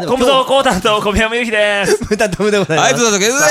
コムドコータンと小宮山由紀です。 歌とむでございます。 はい、どうぞ、ゲズです。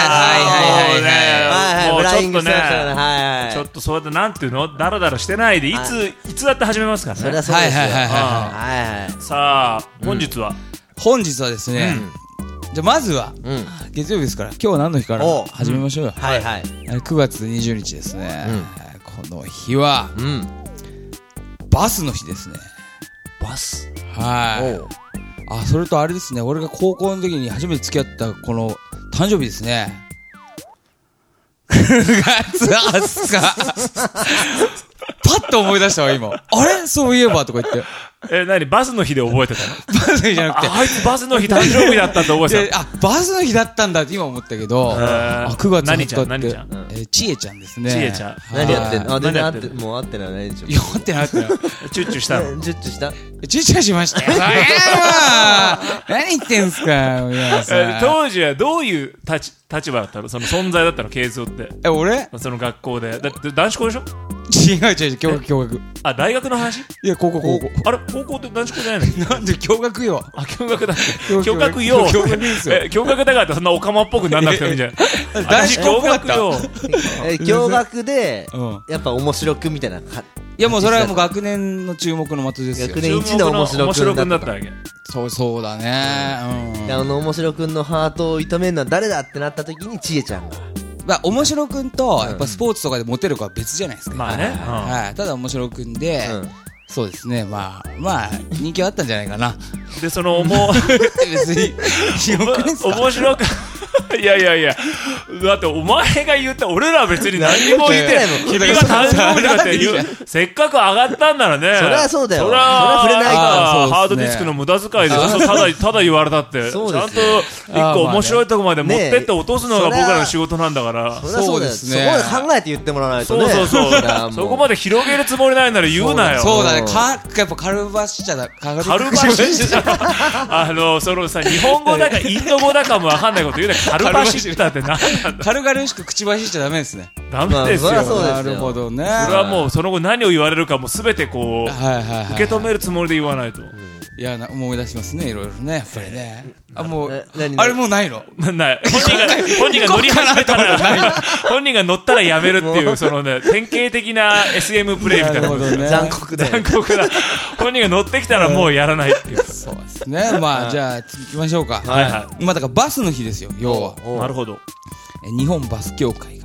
もうちょっとね、 はいちょっとそうやってなんていうの、ダラダラしてないで、いつだって始めますからね。 そりゃそうですよ。 はい。 さあ、本日はですね、じゃあまずは、月曜日ですから、今日は何の日から始めましょうよ。 はいはい。 9月20日ですね。この日は、バスの日ですね。 バス。 はい。あ、それとあれですね、俺が高校の時に初めて付き合ったこの誕生日ですね。9月20日。パッと思い出したわ、今。あれそういえばとか言って。 何バスの日で覚えてたの？ バスの日じゃなくて。 あいつバスの日誕生日だったって覚えてた。 バスの日だったんだって今思ったけど、9月20日って。 何ちゃんちえちゃんですね。 ちえちゃん。 何やってんの？全然もう会ってないでしょ。 いや、会ってない。 チュッチュしたの？ チュッチュした？ チュッチュしましたよ。何言ってんすか、 当時はどういう立場だったの？その存在だったの？ケイゾーって。 俺？ その学校で。だって男子校でしょ？ 違う、共学。 あ、大学の話？ いや、高校。 あれ高校って男子校じゃないの？ なんで共学よ。 あ、共学だ。共学よ。共学だからってそんなオカマっぽくなんなくてもいいんじゃない？ 男子校学よ。 共学で、やっぱ面白くみたいな。いや、もうそれはもう学年の注目の的ですよ。 学年一の面白くんだったわけ。 そうだね。 面白くんのハートを射止めるのは誰だってなった時にちえちゃんが。 面白くんと、やっぱスポーツとかでモテる子は別じゃないですか。 まあね。 はい。ただ面白くんで、そうですね。まあ、人気はあったんじゃないかな。 で、その、別に、面白く、いや。だってお前が言った、俺ら別に何も言ってないもん。君が誕生日だって言う。せっかく上がったんならね。 そりゃそうだよ。 そりゃ触れないから。ハードディスクの無駄遣いで、ただ言われたって。ちゃんと一個面白いとこまで持ってって落とすのが僕らの仕事なんだから。 そうですね。そこまで考えて言ってもらわないとね。 そう。そこまで広げるつもりないなら言うなよ。 そうだね。やっぱカルバしちゃだ。 カルバしちゃそのさ、日本語だかインド語だかもわかんないこと言うね。カルバシったって何なんだ。 軽々しく口走っちゃダメですね。 ダメですよ。 なるほどね。 それはもうその後何を言われるかもすべてこう受け止めるつもりで言わないと。 いや、思い出しますね、いろいろね、やっぱりね。あ、もう、あれもうないの？ ない。本人が乗り始めたら、本人が乗ったらやめるっていう、そのね、典型的な SM プレイみたいな。 残酷だ。 本人が乗ってきたらもうやらないっていう。 そうですね。まあ、じゃあ、次行きましょうか。 はい。 まあ、だからバスの日ですよ、要は。 なるほど。 日本バス協会が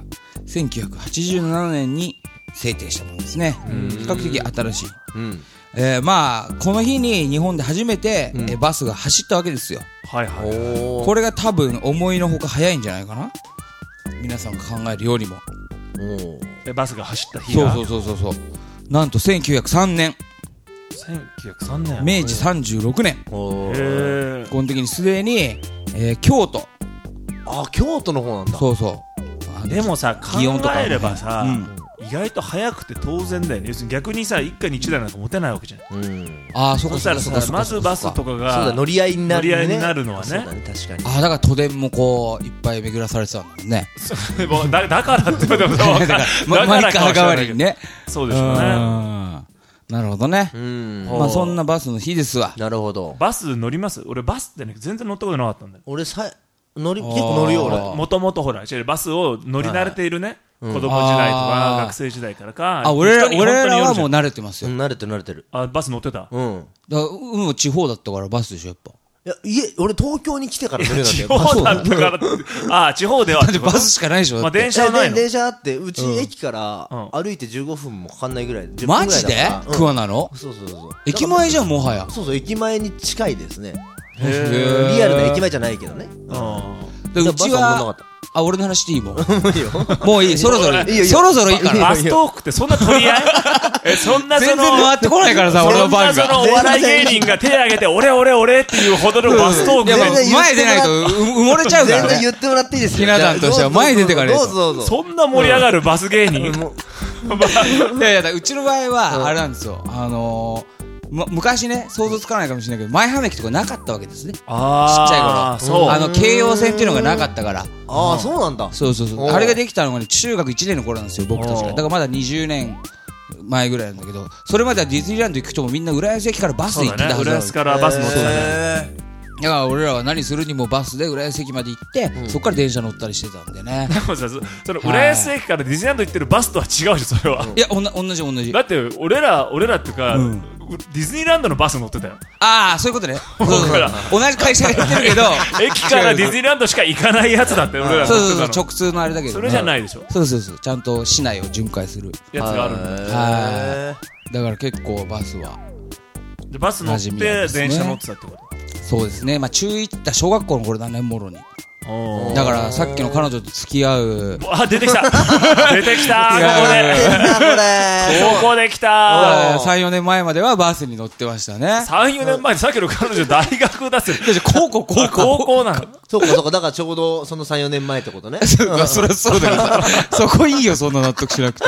1987年に制定したものですね。比較的新しい。まあ、この日に日本で初めてバスが走ったわけですよ。 はいはい。 これが多分思いのほか早いんじゃないかな。皆さんが考えるよりも。 バスが走った日が。 そう。なんと1903年。 1903年。 明治36年。この時にすでに、京都。 あ、京都の方なんだ。 そう。 でもさ、考えればさ、意外と早くて当然だよね。要するに逆にさ、一家に一台なんか持てないわけじゃん。ああ、そしたらさ、まずバスとかが乗り合いになるのはね。 確かに。ああ、だから都電もこういっぱい巡らされてたんだもんね。 だからって言ってもだからマイカー代わりにね。 そうでしょうね。 なるほどね。まあそんなバスの日ですわ。 なるほど。 バス乗ります？俺バスってね全然乗ったことなかったんだよ。 俺結構乗るよ俺。 もともとほらバスを乗り慣れているね。子供時代とか学生時代からか。 あ、俺らはもう慣れてますよ。 慣れてる。 あ、バス乗ってた。 地方だったからバスでしょやっぱ。 いや、俺東京に来てから乗れなかったよ。 地方だったから。あ、地方では。 バスしかないでしょ。 まあ電車はないの？ 電車あって、うち駅から歩いて15分もかかんないぐらい。 マジで？桑名の？ そう。 駅前じゃんもはや。 そう、駅前に近いですね。 リリアルな駅前じゃないけどね。 うちは、あ、俺の話していいもん。もういい、そろそろいいから。 バストークってそんな取り合い？そんな全然回ってこないからさ、俺の番が。 そんなお笑い芸人が手挙げて、俺っていうほどのバストークで。前出ないと埋もれちゃうからね。 全然言ってもらっていいですよ。 ひな壇としては前出てから。 どうぞ。 そんな盛り上がるバス芸人。 いや、うちの場合は、あれなんですよ。昔ね、想像つかないかもしれないけど、前浜駅とかなかったわけですね。ちっちゃい頃。京葉線っていうのがなかったから。 ああ、そうなんだ。 そう。あれができたのがね、中学1年の頃なんですよ、僕たちが。だからまだ20年前ぐらいなんだけど、それまではディズニーランド行く人もみんな浦安駅からバスで行ってたはず。 浦安からバス乗ってたね。 だから俺らは何するにもバスで浦安駅まで行って、そこから電車乗ったりしてたんでね。 でもさ、その浦安駅からディズニーランド行ってるバスとは違うでしょ、それは。 いや、同じ。 だって俺らっていうか、ディズニーランドのバス乗ってたよ。 ああ、そういうことね。同じ会社がやってるけど駅からディズニーランドしか行かないやつだって俺ら乗ってたの。 そう直通のあれだけど、 それじゃないでしょ。 そうちゃんと市内を巡回するやつがあるんだ。 はい。だから結構バスはバス乗って電車乗ってたってこと。 そうですね。まあ中1だ、小学校の頃だね、もろに。だからさっきの彼女と付き合う、 あ、出てきたここで来た 3、4年前まではバスに乗ってましたね。 3、4年前でさっきの彼女大学だっすよ。 高校なの。そうか、だからちょうどその3、4年前ってことね。 そりゃそうだよ。そこいいよ、そんな納得しなくて。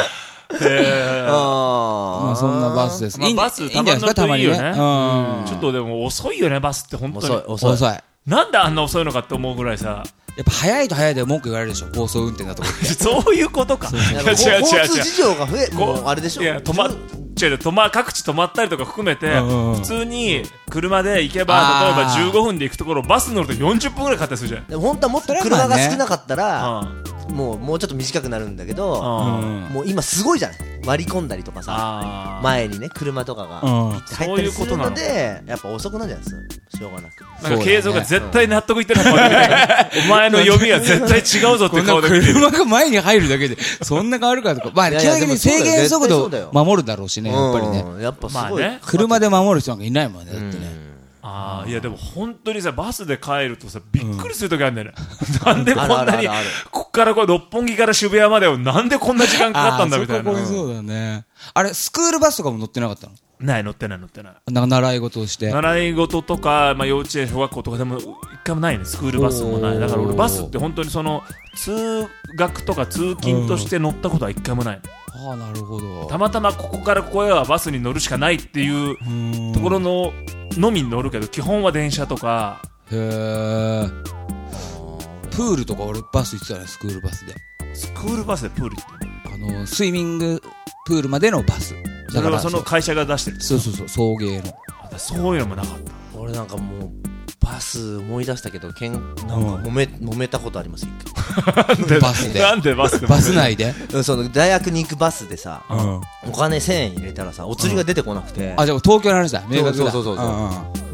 まあそんなバスですね。 バスたまに乗っていいよね。ちょっとでも遅いよね、バスって本当に。 遅い。 なんであんな遅いのかって思うぐらいさ。 やっぱ早いと早いで文句言われるでしょ、高速運転だとか。 そういうことか。 交通事情がもうあれでしょ。いや、 各地止まったりとか含めて、普通に車で行けば、例えば15分で行くところバス乗ると40分ぐらいかかったりするじゃん。 でも本当はもっと車が少なかったら、もうちょっと短くなるんだけど、もう今すごいじゃない、割り込んだりとかさ、前にね車とかが入ったりするので、やっぱ遅くなるじゃないですか、しょうがなく。 なんか継続が絶対納得いってない。お前の読みは絶対違うぞって顔で見てる。 車が前に入るだけでそんな変わるかとか、まあ基本的に制限速度守るだろうしね、やっぱりね。 やっぱすごい車で守る人なんかいないもんね、だってね。 いやでも本当にさ、バスで帰るとさ、びっくりするときあるんだよね。なんでこんなに、こっから六本木から渋谷までをなんでこんな時間かかったんだみたいな。 そうだね。あれ、スクールバスとかも乗ってなかったの？ 乗ってない。 習い事をして。 習い事とか、まあ幼稚園、小学校とかでも一回もないね、スクールバスもない。だから俺バスって本当にその、通学とか通勤として乗ったことは一回もない。 ああ、なるほど。 たまたまここからここへはバスに乗るしかないっていうところのみに乗るけど、基本は電車とか。 へえ。プールとか俺バス行ってたね、スクールバスで。 スクールバスでプール行ってる？ スイミングプールまでのバス。 だからその会社が出してる。 そう、送迎の。 そういうのもなかった。 俺なんかもうバス思い出したけど、なんか揉めたことあります、一回。バスで。 なんでバスで？ バス内で？ その大学に行くバスでさ、お金1000円入れたらさ、お釣りが出てこなくて。 あ、じゃあ東京の話だ。明確だ。 そう。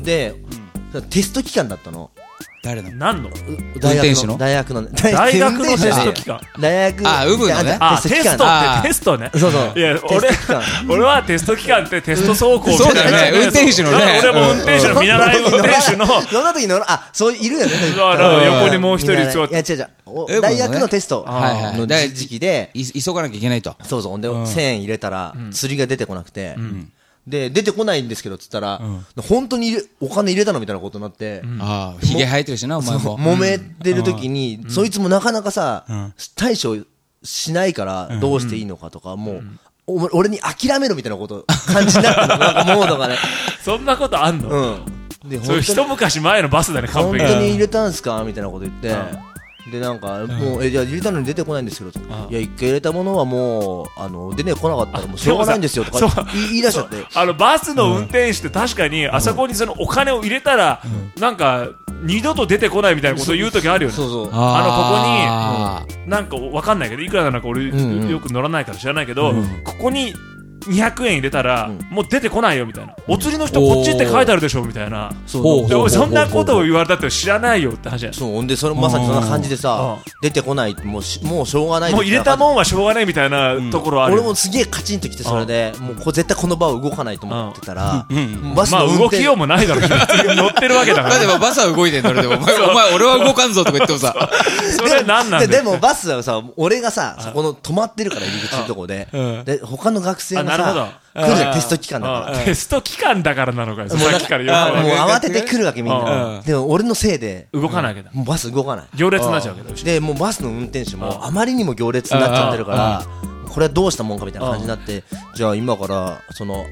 で、テスト期間だったの。 誰の？ 何の？ 大学のテスト期間。大学。 あ、ウブのね。 テストね。 そう。 いや、俺はテスト期間ってテスト走行みたいな。 そうだよね。運転手のね。 俺も運転手の見習い運転手の。 そんな時の、そういるよね。 横にもう一人座って。 いや、違う。大学のテストの時期で。 急がなきゃいけないと。 そう。で、1000円入れたら、釣りが出てこなくて。で、出てこないんですけど、つったら、本当にお金入れたのみたいなことになって、 ヒゲ生えてるしな、お前も。 揉めてる時に、そいつもなかなかさ、対処しないからどうしていいのかとか、もう、俺に諦めろみたいなこと感じになったの、なんかもうとかね。 そんなことあんの？そういう一昔前のバスだね、完璧に。 本当に入れたんすかみたいなこと言って、で、なんか、もう、じゃあ入れたのに出てこないんですけど、いや、一回入れたものはもう、出てこなかったらもうしょうがないんですよとか言い出しちゃって。 バスの運転手って確かに、あそこにそのお金を入れたら、なんか、二度と出てこないみたいなことを言うときあるよね。 そう。 ここに、なんかわかんないけど、いくらなのか俺よく乗らないから知らないけど、ここに、200円入れたら、もう出てこないよみたいな。お釣りの人こっちって書いてあるでしょみたいな。そんなことを言われたって知らないよって話じゃん。 そう、ほんで、それまさにそんな感じでさ、出てこない、もうしょうがない。 もう入れたもんはしょうがないみたいなところある。 俺もすげえカチンときて、それで、もう絶対この場は動かないと思ってたら、 バスの動きようもないだろ、乗ってるわけだから。 でもバスは動いてんのでも、お前俺は動かんぞとか言ってもさ。 それなんなんだよ。 でもバスはさ、俺がさ、そこの止まってるから入り口のとこで、で、他の学生がさ、来るじゃん、テスト期間だから。 テスト期間だからなのかよ、さっきからよく。 もう慌てて来るわけみんな。でも俺のせいで動かないわけだ。 もうバス動かない。 行列になっちゃうわけだ。 で、もうバスの運転手もあまりにも行列になっちゃってるから、これはどうしたもんかみたいな感じになって、じゃあ今からその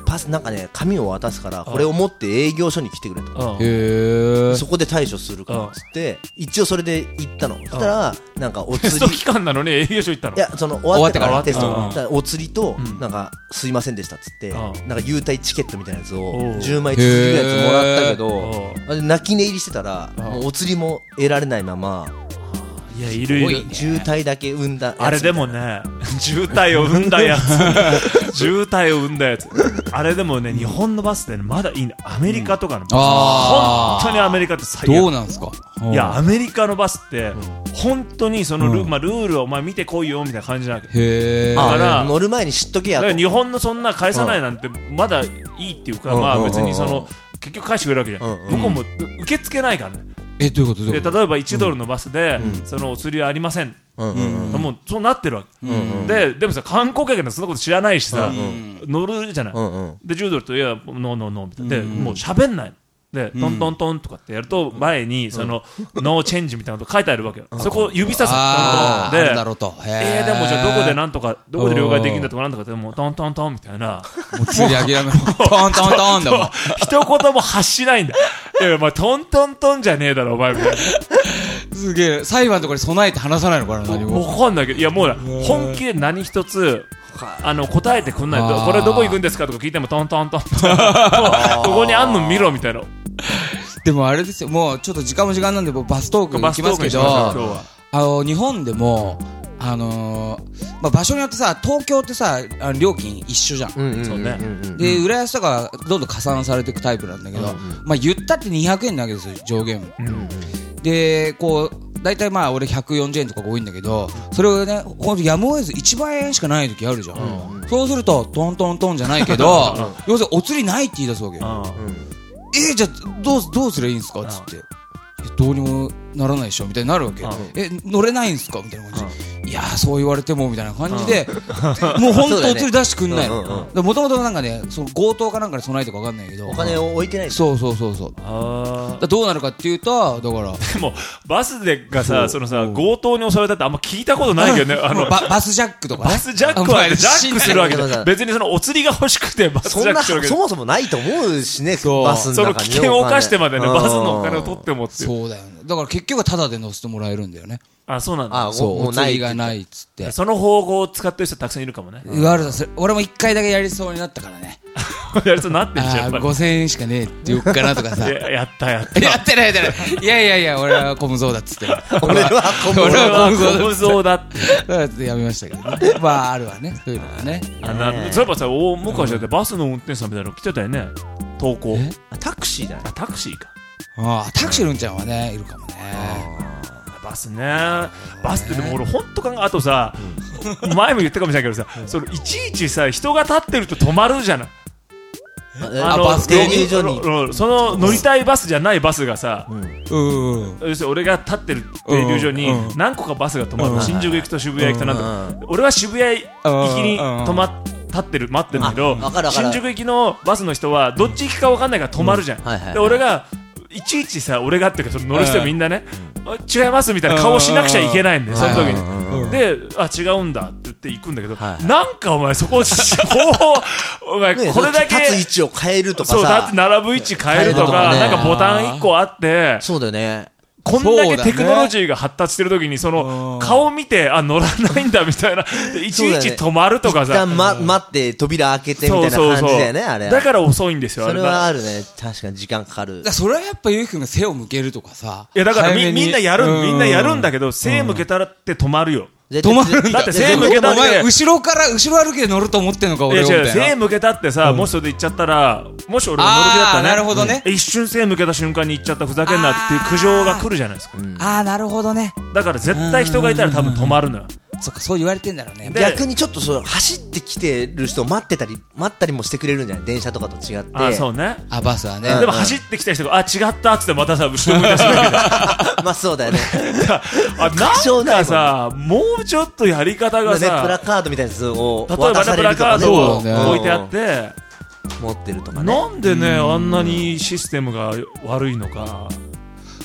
なんかね紙を渡すからこれを持って営業所に来てくれと、そこで対処するからっつって一応それで行ったの。そしたらなんかお釣りテスト期間なのに営業所行ったの。 いやその終わってからテストお釣りとなんかすいませんでしたっつってなんか優待チケットみたいなやつを10枚続きのやつもらったけど泣き寝入りしてたらもうお釣りも得られないまま、 いやいるいる、 渋滞だけ生んだやつ。 あれでもね渋滞を生んだやつ渋滞を生んだやつあれでもね日本のバスでねまだいいね。アメリカとかのバス、本当にアメリカって最悪。 どうなんですか。 いやアメリカのバスって本当にそのルールをお前見てこいよみたいな感じなわけ。 へー。だから乗る前に知っとけやと。 だから日本のそんな返さないなんてまだいいっていうか、まあ別にその結局返してくれるわけじゃん。向こうも受け付けないからね。 どういうことで例えば1ドルのバスで、そのお釣りはありません、もうそうなってるわけ、でもさ観光客のそんなこと知らないしさ、乗るじゃない、で10ドルといやノーノーノーみたいなで、もう喋んないでトントントンとかってやると前にそのノーチェンジみたいなこと書いてあるわけよ。そこ指さすトントンででもじゃあどこでなんとかどこで両替できるんだとかなんとかってもうトントントンみたいなもう釣り上げられないトントントンだもん一言も発しないんだ。いやお前トントントンじゃねえだろお前みたいな。 すげえ裁判とかに備えて話さないのかな。何も分かんないけどいやもう本気で何一つ答えてくんないとこれどこ行くんですかとか聞いてもトントントンここにあんの見ろみたいな。 でもあれですよもうちょっと時間も時間なんでバストーク行きますけど日本でもまあ、場所によってさ東京ってさ料金一緒じゃん、そうね、で浦安とかどんどん加算されていくタイプなんだけど、まあ言ったって200円なわけですよ上限も、でこう大体まあ俺140円とかが多いんだけどそれをねほんとやむを得ず1万円しかない時あるじゃん、そうするとトントントンじゃないけど要するにお釣りないって言い出すわけよ、じゃあどうすればいいんすかっつってどうにもならないでしょみたいになるわけ、乗れないんすかみたいな感じ、いやそう言われてもみたいな感じで、もう本当お釣り出してくんないの。もともとなんかねその強盗かなんかで備えてか分かんないけどお金を置いてない。 そうどうなるかっていうとだからでもバスでがさそのさ強盗に襲われたってあんま聞いたことないけどねバスジャックとかね。 バスジャックはジャックするわけだ。別にそのお釣りが欲しくてバスジャックするわけそもそもないと思うしね。バスの中にその危険を冒してまでねバスのお金を取ってもっていう。 そうだよね。だから結局はタダで乗せてもらえるんだよね。 あ、そうなんだ。 そうお釣りがないっつってその方法を使ってる人たくさんいるかもね。 俺も1回だけやりそうになったからね。 やりそうになってんじゃん。 5000円しかねえって言おっかなとかさやったやってないいや俺は小無造だっつって俺は小無造だってやめましたけどね。まああるわねそういうのがね。 そういえばさ大昔だってバスの運転手さんみたいなの来てたよね。投稿タクシーだね。 タクシーか。 タクシーのうんちゃんはねいるかもね。 バスね。バスってでも俺ほんとあとさ前も言ったかもしれないけどさそのいちいちさ人が立ってると止まるじゃない。 バス停留所にその乗りたいバスじゃないバスがさ要するに俺が立ってる停留所に何個かバスが止まる。新宿行くと渋谷行くとなんと俺は渋谷行きに立ってる待ってるんだけど新宿行きのバスの人はどっち行きか分かんないから止まるじゃん。で俺がいちいちさ俺がっていうか乗る人みんなね違いますみたいな顔しなくちゃいけないんだよその時に。で違うんだって言って行くんだけどなんかお前そこお前これだけ立つ位置を変えるとかさそうだって並ぶ位置変えるとかなんかボタン1個あってそうだよね。 こんだけテクノロジーが発達してる時にその顔見て乗らないんだみたいないちいち止まるとかさ一旦待って扉開けてみたいな感じだよね。あれだから遅いんですよ。 それはあるね。確かに時間かかる。 それはやっぱゆうきくんが背を向けるとかさ。 いやだからみんなやるんだけど背向けたらって止まるよ。 止まるんだって背向けたってお前後ろ歩きで乗ると思ってんのか俺はみたいな。 背向けたってさもしそれで行っちゃったらもし俺が乗る気だったらねなるほどね一瞬背向けた瞬間に行っちゃったふざけんなっていう苦情が来るじゃないですか。 なるほどね。 だから絶対人がいたら多分止まるのよ。 そっかそう言われてんだろうね。 逆にちょっと走ってきてる人を待ったりもしてくれるんじゃない電車とかと違って。 そうね。 バスはね。 でも走ってきた人が違ったっつってまたさ後ろ向いた瞬間まあそうだよね。 なんかさもうちょっとやり方がさプラカードみたいなやつを例えばねプラカードを置いてあって持ってるとかね。 なんでねあんなにシステムが悪いのか。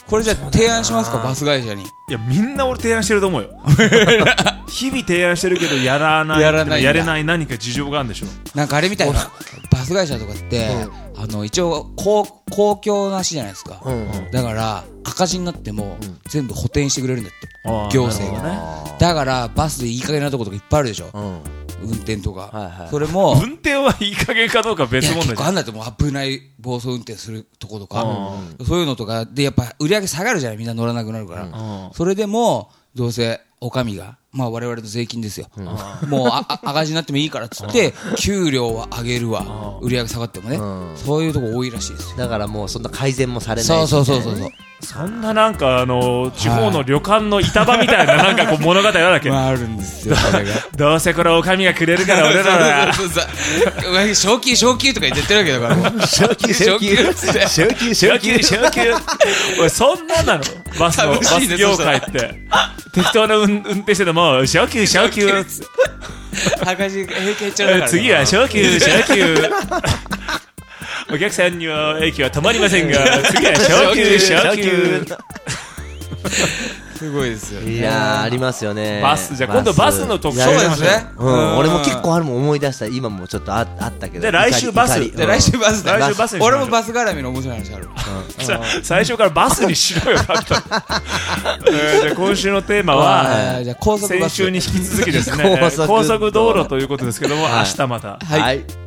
これじゃあ提案しますか、バス会社に。 いや、みんな俺提案してると思うよ。日々提案してるけど、やらない。やれない何か事情があるんでしょ。 なんかあれみたいな、バス会社とかって、一応、公共なしじゃないですか。だから、赤字になっても、全部補填してくれるんだって。行政がね。だから、バスでいい加減なとことかいっぱいあるでしょ。運転とか。それも。 運転はいい加減かどうか別問題じゃん。 結構あんだってもう危ない暴走運転するとことか。そういうのとかで、やっぱ売り上げ下がるじゃない、みんな乗らなくなるから。それでも、どうせ、お上が、まあ我々の税金ですよ。もう赤字になってもいいからっつって、給料は上げるわ。売り上げ下がってもね。そういうとこ多いらしいですよ。 だからもうそんな改善もされない。 そう。 そんななんか地方の旅館の板場みたいななんかこう物語あるわけ。 あるんですよ、それが。 どうせこれお上がくれるから俺らは。 昇級とか言ってるわけだから。 昇級。 おい、そんなんなのバス業界って。適当な運転してても、昇級。 赤字平均ちゃうから。 次は昇級。お客さんには駅は止まりませんが、次は昇級。 すごいですよね。 いやありますよね。 バス、じゃあ今度バスの特集そうですね。 俺も結構あるもん思い出した。今もちょっとあったけど。 で、来週バス。 俺もバス絡みの面白い話ある。 最初からバスにしろよ、だったら。じゃあ今週のテーマは、先週に引き続きですね、高速道路ということですけども、明日また。 はい。